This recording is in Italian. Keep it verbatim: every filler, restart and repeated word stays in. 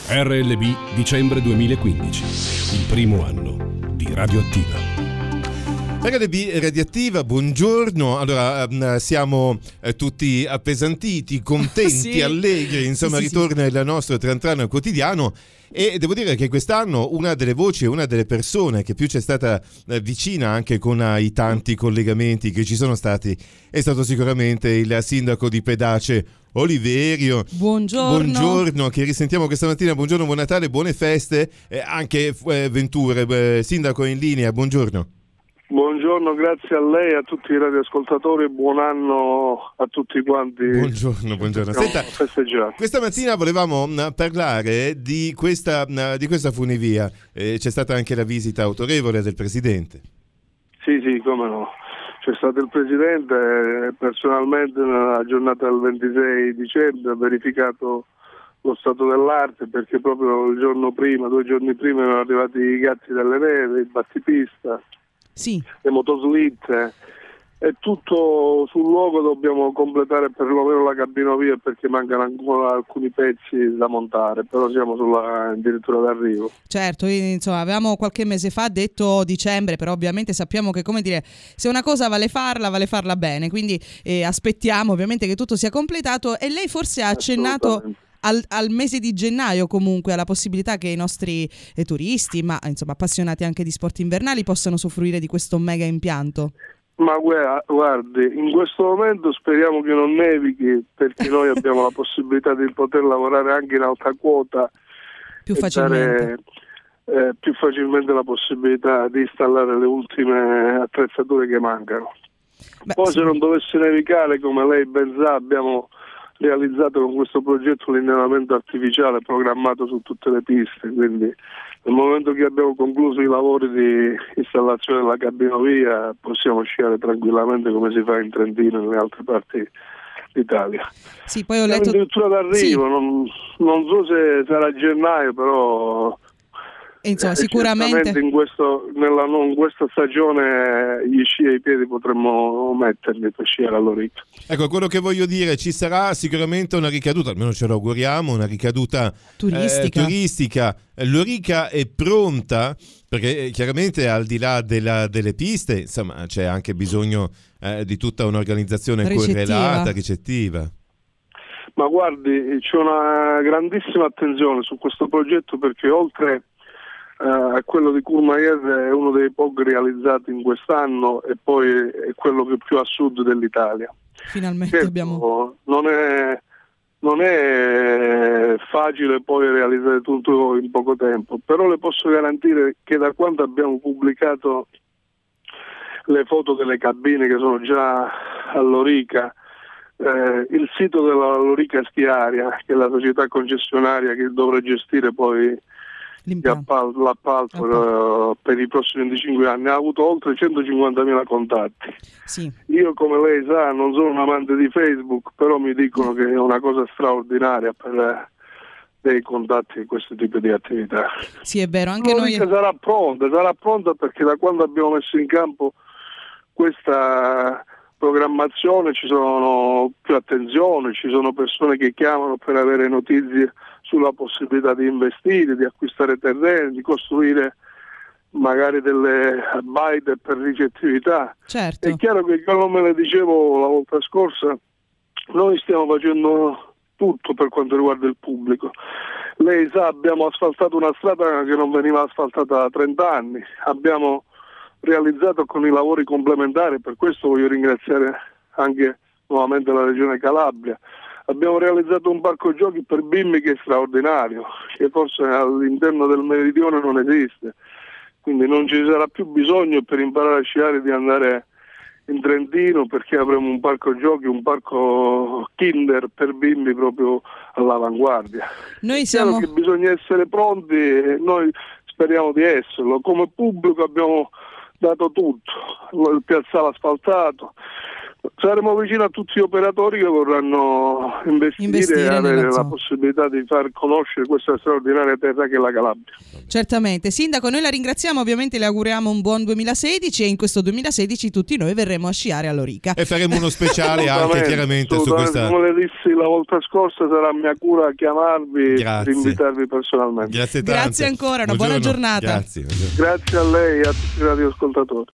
R L B dicembre duemilaquindici, il primo anno di Radioattiva. R L B Radioattiva, buongiorno. Allora, siamo tutti appesantiti, contenti, sì. allegri, insomma, sì, sì, ritorna sì. il nostro tran tran quotidiano. E devo dire che quest'anno una delle voci, una delle persone che più ci è stata vicina anche con i tanti collegamenti che ci sono stati è stato sicuramente il sindaco di Pedace, Oliverio. Buongiorno. Buongiorno, che risentiamo questa mattina. Buongiorno, buon Natale, buone feste, eh, anche eh, Venture. Eh, sindaco in linea, buongiorno. Buongiorno, grazie a lei e a tutti i radioascoltatori e buon anno a tutti quanti. Buongiorno, buongiorno. Senta, questa mattina volevamo parlare di questa, di questa funivia. Eh, c'è stata anche la visita autorevole del Presidente. Sì, sì, come no. C'è stato il Presidente e personalmente nella giornata del ventisei dicembre ha verificato lo stato dell'arte, perché proprio il giorno prima, due giorni prima erano arrivati i gatti delle neve, il battipista. Sì. Le motoslitte e tutto sul luogo. Dobbiamo completare perlomeno la cabinovia perché mancano ancora alcuni pezzi da montare, però siamo sulla addirittura d'arrivo. Certo, insomma, avevamo qualche mese fa detto dicembre, però ovviamente sappiamo che, come dire, se una cosa vale farla, vale farla bene, quindi eh, aspettiamo ovviamente che tutto sia completato. E lei forse ha accennato Al, al mese di gennaio, comunque, alla possibilità che i nostri eh, turisti, ma insomma appassionati anche di sport invernali, possano usufruire di questo mega impianto. Ma guardi, in questo momento speriamo che non nevichi, perché noi abbiamo la possibilità di poter lavorare anche in alta quota più facilmente. Dare, eh, più facilmente la possibilità di installare le ultime attrezzature che mancano. Beh, Poi sì. Se non dovesse nevicare, come lei ben sa, abbiamo realizzato con questo progetto l'innevamento artificiale programmato su tutte le piste, quindi nel momento che abbiamo concluso i lavori di installazione della cabinovia possiamo sciare tranquillamente come si fa in Trentino e nelle altre parti d'Italia. Sì, poi ho letto... Siamo addirittura d'arrivo, sì. non, non so se sarà gennaio, però... Insomma, eh, sicuramente in, questo, nella, in questa stagione gli sci ai piedi potremmo metterli per sciare all'Orica. Ecco, quello che voglio dire, ci sarà sicuramente una ricaduta, almeno ce lo auguriamo, una ricaduta turistica. Eh, turistica. L'Orica è pronta, perché chiaramente al di là della, delle piste, insomma, c'è anche bisogno eh, di tutta un'organizzazione ricettiva. correlata, ricettiva. Ma guardi, c'è una grandissima attenzione su questo progetto, perché oltre Uh, quello di Courmayeur è uno dei pochi realizzati in quest'anno e poi è quello che più a sud dell'Italia. Finalmente certo, abbiamo... non è, non è facile poi realizzare tutto in poco tempo, però le posso garantire che da quando abbiamo pubblicato le foto delle cabine che sono già all'Orica, eh, il sito della Lorica Schiaria, che è la società concessionaria che dovrà gestire poi L'appalto, l'appalto uh, per i prossimi venticinque anni, ha avuto oltre centocinquantamila contatti. Sì. Io, come lei sa, non sono un amante di Facebook, però mi dicono che è una cosa straordinaria per eh, dei contatti di questo tipo di attività. Sì, è vero, anche noi... sarà pronta, sarà pronta perché da quando abbiamo messo in campo questa programmazione ci sono più attenzione, ci sono persone che chiamano per avere notizie sulla possibilità di investire, di acquistare terreni, di costruire magari delle baite per ricettività. Certo. È chiaro che, come le dicevo la volta scorsa, noi stiamo facendo tutto per quanto riguarda il pubblico. Lei sa, abbiamo asfaltato una strada che non veniva asfaltata da trenta anni, abbiamo realizzato con i lavori complementari, per questo voglio ringraziare anche nuovamente la Regione Calabria. Abbiamo realizzato un parco giochi per bimbi che è straordinario, che forse all'interno del meridione non esiste, quindi non ci sarà più bisogno per imparare a sciare di andare in Trentino, perché avremo un parco giochi, un parco kinder per bimbi proprio all'avanguardia. Noi siamo... Che bisogna essere pronti e noi speriamo di esserlo. Come pubblico abbiamo dato tutto, il piazzale asfaltato, Saremo vicini a tutti gli operatori che vorranno investire, Investire e avere nella la zona. possibilità di far conoscere questa straordinaria terra che è la Calabria. Certamente. Sindaco, noi la ringraziamo, ovviamente le auguriamo un buon duemilasedici e in questo duemilasedici tutti noi verremo a sciare a Lorica. E faremo uno speciale anche chiaramente su questa. Come le dissi la volta scorsa, sarà mia cura chiamarvi Grazie. e invitarvi personalmente. Grazie tante. Grazie ancora, una buona Buongiorno. giornata. Grazie. Grazie a lei e a tutti i radioascoltatori.